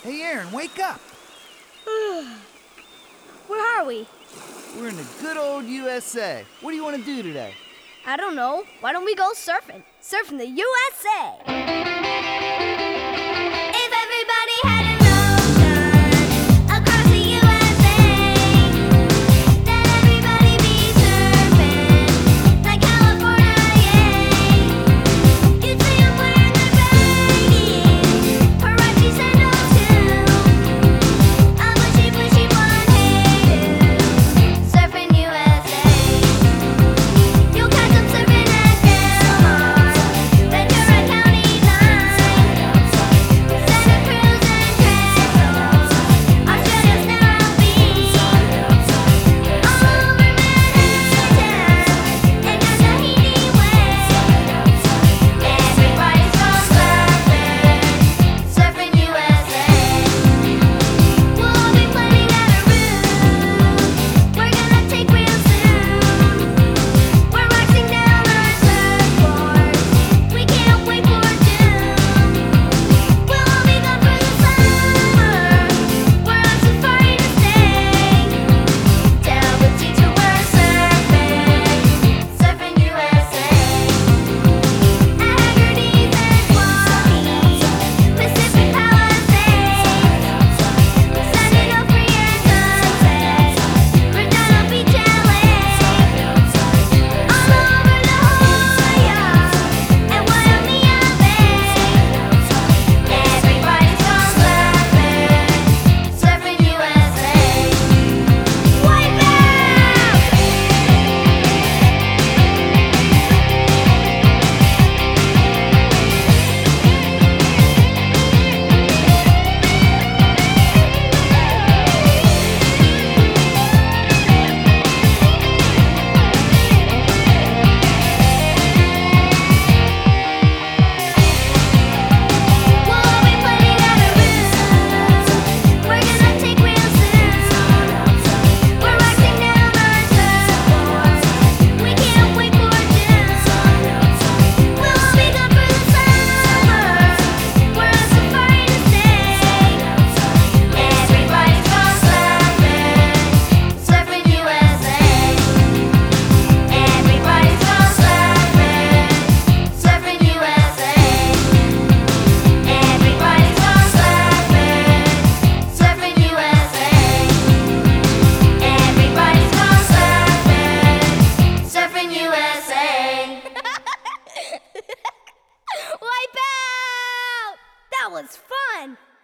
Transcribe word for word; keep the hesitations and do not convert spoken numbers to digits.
Hey, Aaron, wake up! Where are we? We're in the good old U S A. What do you want to do today? I don't know. Why don't we go surfing? Surfing the U S A. If everybody had an ocean across the U S A, then everybody be surfing like California, yeah. You'd see 'em wearing their baggies, Huarache sandals too, a bushy, bushy blonde hairdo, surfing U S A. You'll catch 'em surfing at Del Mar, Ventura County line, Santa Cruz and Trestle, Australia's Narrow Beach, all over Manhattan, and down Tahiti Way. Everybody's gone surfing, surfing U S A. We'll all be planning out a route we're gonna take real soon. We're waxing down our surfboards, we can't wait for June. We'll all be gone for the summer, we're on safari to stay. Tell the teacher we're surfing, surfing U S A. At Haggerty's and Swami's, Pacific Palisades, San Onofre and Sunset, Redondo Beach, L A, all over La Jolla and Waimea Bay. Everybody's gone surfing, surfing U S A. Wipe out! We'll all be planning out a route we're gonna take real soon. We're waxing down our surfboards, we can't wait for June. We'll all be gone for the summer, we're on safari to stay. Everybody's gone surfing, surfing U S A. Everybody's gone surfing, surfing U S A. Everybody's gone surfing, surfing U S A. Everybody's gone surfing, surfing U S A. Wipe out! That was fun!